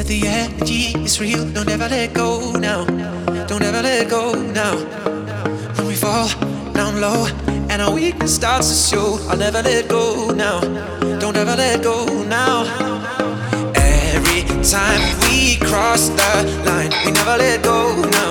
The energy is real, don't ever let go now. Don't ever let go now. When we fall down low and our weakness starts to show, I'll never let go now. Don't ever let go now. Every time we cross the line, we never let go now.